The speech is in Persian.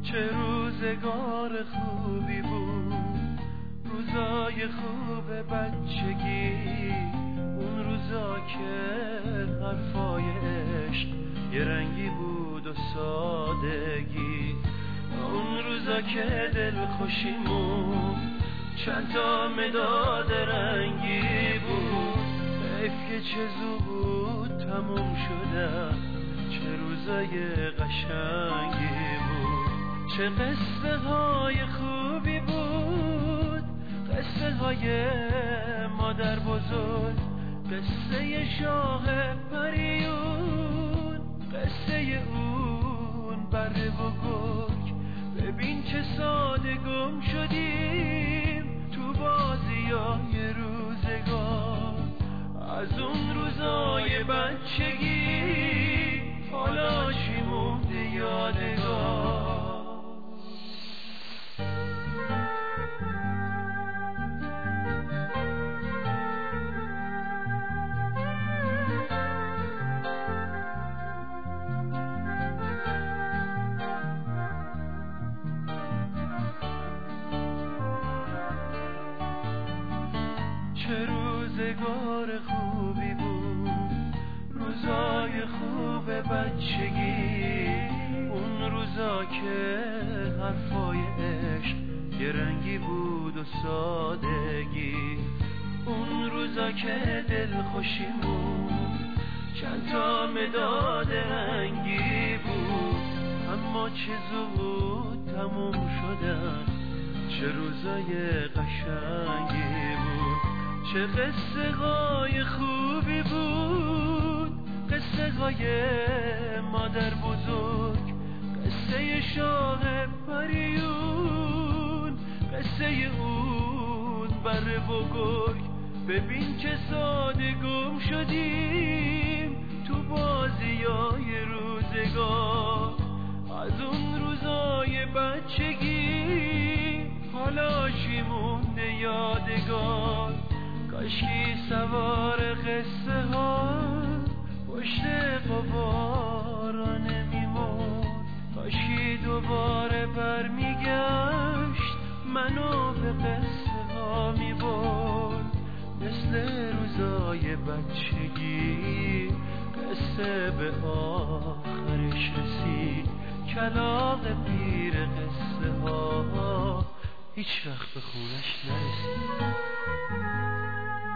چه روزگار خوبی بود، روزای خوب بچگی، اون روزا که حرفای عشق یه رنگی بود و سادگی، اون روزا که دل خوشیمون چند تا مداد رنگی بود. حیف که چه زود تموم شده، چه روزای قشنگی بود. چه قصه های خوبی بود، قصه های مادر بزرگ، قصه شاه پریون، قصه اون بره و گرگ. ببین چه ساده گم شدیم تو بازیای روزگار، از اون روزای بچگی حالا چی مونده یادگار. چه روزگار خوبی بود، روزای خوب بچگی، اون روزا که حرفای عشق یه رنگی بود و سادگی، اون روزا که دل خوشیمون چند تا مداد رنگی بود. اما چه زود تموم شدن، چه روزای قشنگی بود. چه قصه های خوبی بود، قصه های مادر بزرگ، قصه شاه پریون، قصه اون بره و گرگ. ببین چه ساده گم شدیم تو بازیای روزگار، از اون روزای بچگی حالا چی مونده یادگار. کاشکی سوار قصه ها پشت قبارا نمیمون، کاشکی دوباره برمیگشت منو به قصه ها میبرد. مثل روزای بچگی قصه به آخرش رسید، کلاغ پیر قصه ها هیچ وقت به خونش نرسید.